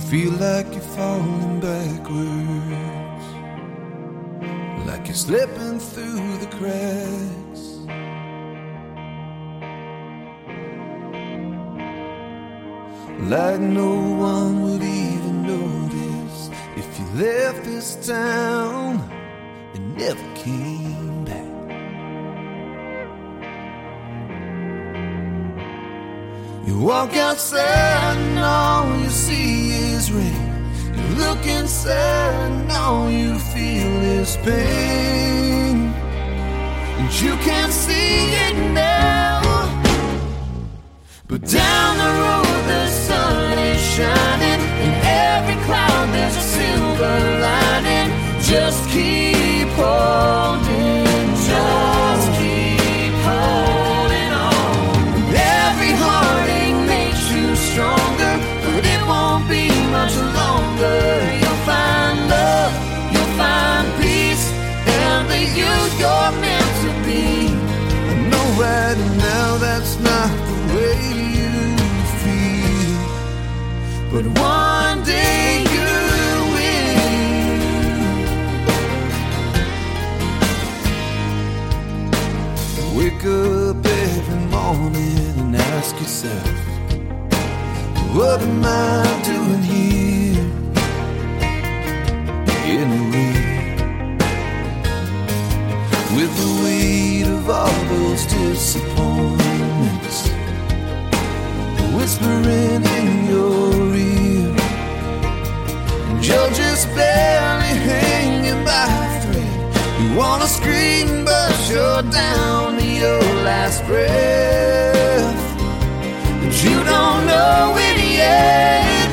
feel like you're falling backwards, like you're slipping through the cracks. Like no one would even notice if you left this town and never came back. You walk outside and all you see is rain. You look inside and all you feel is pain. And you can't see it now, but down the road the sun is shining. In every cloud there's a silver lining. Just keep holding, just keep holding on. Every heartache makes you stronger, but it won't be much longer. You'll find love, you'll find peace, and the you you're meant to be. I know right now that's not the way you feel, but one day you will. Wake up every morning and ask yourself, what am I doing here anyway? With the weight of all those disappointments whispering in your ear, and you're just barely hanging by a thread. You wanna scream but you're down to your last breath, but you don't know it yet.